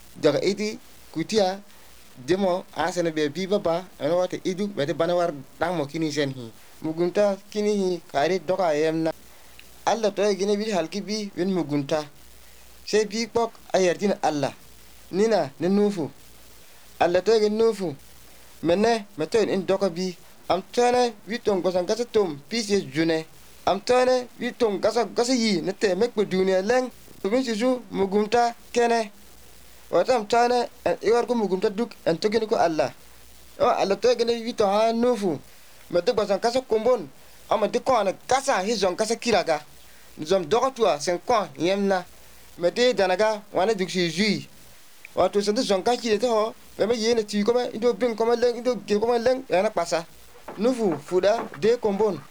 daga iti kutia demo asene be bi baba ana wata idu be bana war dang mo kini sen hi mugunta kini hi kare doka yemna Allah to gine bi halki bi wen mugunta sai bi pok ayardin Allah nina ne nufu Allah to gine nufu menne meto in doka bi am tane witon gosan gasa tom pise june am tane witon gasa yi ne te mek be duniya leng to bin sisu mugunta kene watam tane iwar ko mugunta duk en togini ko Allah Allah to gine wito ha nufu mete gosan gasa kombon ama de ko na gasa hizon gasa kiraga zom dokatua sen ko yemna mete danaga wana duksi jui wato sen zon ka kire to me yene ti ko me indo bin ko me leng indo ge ko me leng yana pasa nufu fuda de kombon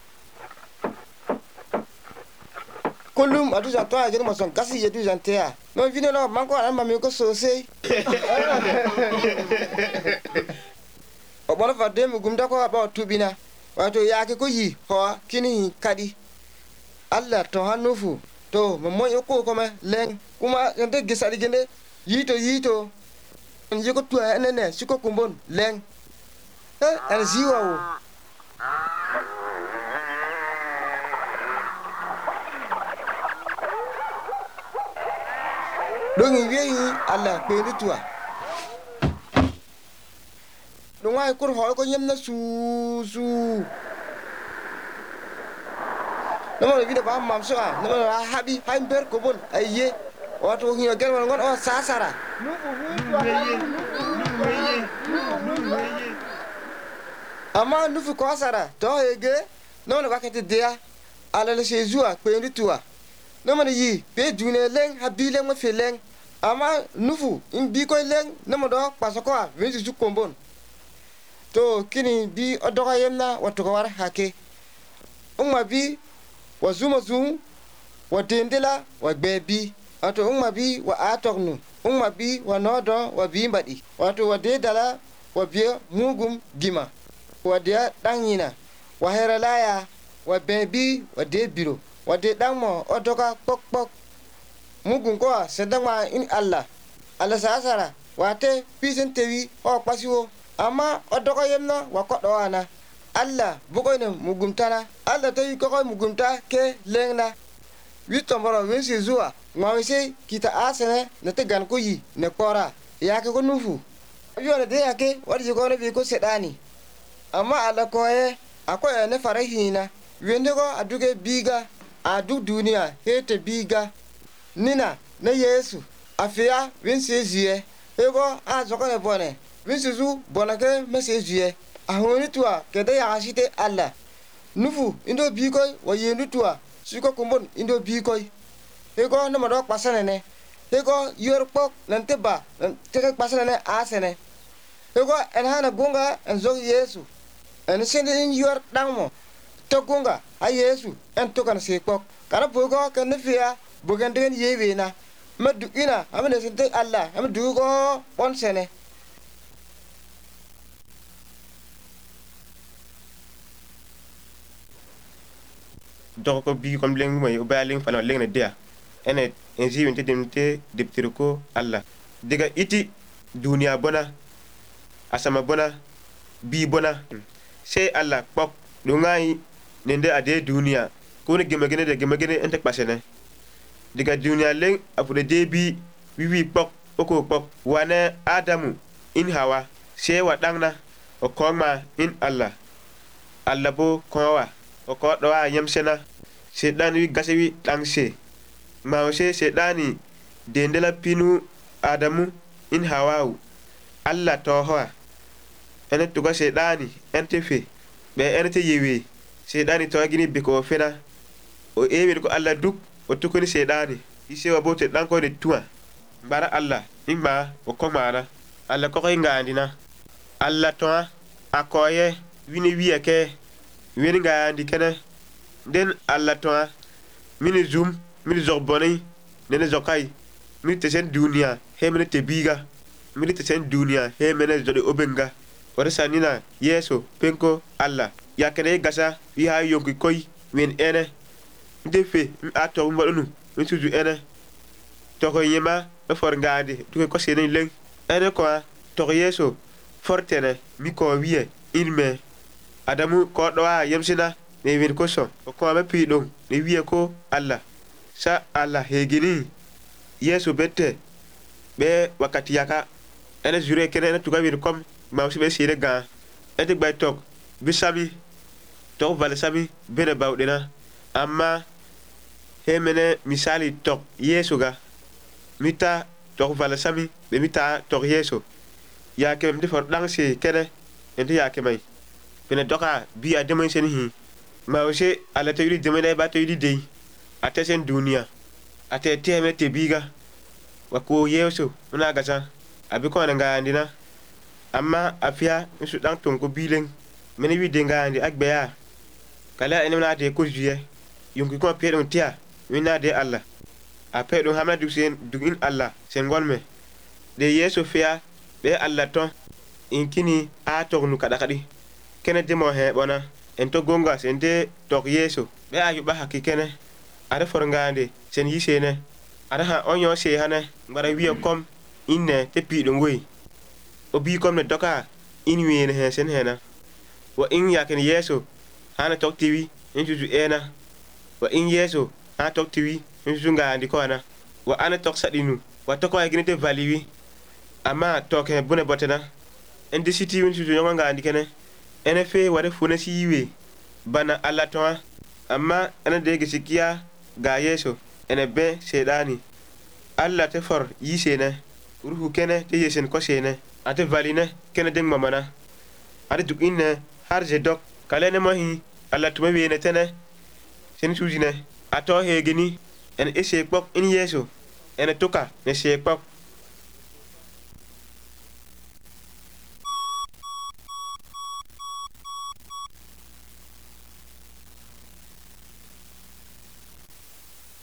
kolum adu jan to a jere mo son gasi yedu jan tea no vino no man ko an ma mi ko so sei o bona fa de mu gumda ko ba tubina wato yake ko yi ho kini kadi Allah to hanufu to mo yoko ko me leng kuma yande gisali gende yito nje ko tuwa enene siko kumbon leng an ziwa o dongi weyi Allah pe ni tuwa no ngai kur ho ko nyemna su namo vida ba mam so a namo habi haimber ko bon ayye wato hiyo gerwal ngon o sasara ama nufu ko sara to hege namo wakati dia ala le sejua pe ndi tuwa namo yi pe dune leng habile mo feleng ama nufu imbi ko leng namo do pasoko a wenzi su kombon to kini bi odoka yemna wato ko war hake umma bi wa zuma zum wa dendela wa bebi wato umma bi wa atognu umma bi wa nodo wa bimbadi wato wa dedala wa biya mugum gima wa dia danyina wa heralaya wa bebi wa de biro wa de dangmo odoka pok mugum ko sedama in Allah sasara wate pisen tewi o pasiwo ama odoka yemna wa kodo ana Allah bugoyne mugumtana Allah tawi ko mugumta ke lengna witomboro wensi zuwa ngawise kita asene ne tegan ko yi ne kora yake ko nufu yone de yake wadi ko ne bi ko sedani amma Allah ko e akoy ne farahina wende ko aduge biga adu duniya hete biga nina ne Yesu afia wensi ziye ego azoko ne bone wensi zu bonake mese ziye ahoni tuwa kede ya ashite Allah nufu indo bikoy wa yendu tuwa siko kumbon indo bikoy ego no mado pasane ne ego yor pok nante ba teke pasane ne asene ego en hana gunga en zog Yesu en sende in yor dangmo to gunga a Yesu en to kan se pok kana pogo kan ne fiya bugan den yewe na madu ina amene sente Allah amdu go on sene doko bi kom leng moy o ba leng fana leng na dia ene enzi winte demte deptirko Allah diga iti dunia bona asama bona bi bona se Allah pok do ngai nende ade dunia ko ne gemegene ente pasene diga dunia leng apude debi wi pok oko pok wane Adamu in Hawa se wa dangna o koma in Allah bo kowa o ko do a yemsena sedan wi gasewi dangse mawse sedani dendela pinu Adamu in Hawa Allah to ho ene to ga sedani ente fe be ene te yewe sedani to gini be ko fena o ewi ko Allah duk o tukuni sedani ise wa bote dan ko de tuwa bara Allah imma o ko mara Allah ko ngandina Allah to akoye wini wiyake weni ngandi kene den Allah to mini zoom mini zorboni nene zokai mini tesen dunia he mene te biga mini tesen dunia he mene zode obenga wala sanina Yesu penko Allah yakene gasa wi ha yonki koy wen ene ndefe ato mbadunu ntuju ene tog yẽma for ngaande tɩ ko sẽn leng ene ko tog yeeso fortene mi ko wiye ilme adamu ko do a yemsina ne wir ko so ko ma pi do ne wiye ko Allah sa Allah hegini yeeso bette be wakati yaka ene jure kene ene tuga wir kom ma be sire ga ete bay tok bisami tok vale sami bene bawdena amma hemene misali tok yeeso ga mita tok vale sami be mita tok yeeso ya kem de for dang se kene ente ya kemay bene doka bi a demen sen hi ma ose ala te yidi demen ba te yidi dey ate sen dunia ate teme te biga wa ko yeeso una gasa abi ko na ngandina amma afia su dang ton ko bileng meni wi de ngandi akbeya kala ene na de ko juye yonki ko pe don tia wina de Allah a pe don hamna dugin Allah sen golme de yeeso fia be Allah ton inkini a tognu kada kadi kene de mo he bona en to gonga sen de tok yeeso be ayuba hakikene ada for ngandi sen yisene ada ha onyo se hane ngara wiye kom inne te pi do ngoy o bi kom ne doka in wiene he sen hena wa in yaken yeeso hana tok tiwi en juju ena wa in yeeso ha tok tiwi en juju ngandi ko na wa ana tok sadinu wa to ko ay ginete valiwi ama tok he bune botena en de siti en juju yonga ngandi kene ene fe wade funa siwe bana Allah to amma ene de gisikiya ga yeeso ene be sedani Allah te for yisene ruhu kene te yesen ko sene ate valine kene deng mamana ade duk inne harje dok kalene mahi Allah tuma wene tene sen sujine ato hegeni en ese pok in yeeso ene toka ne se pok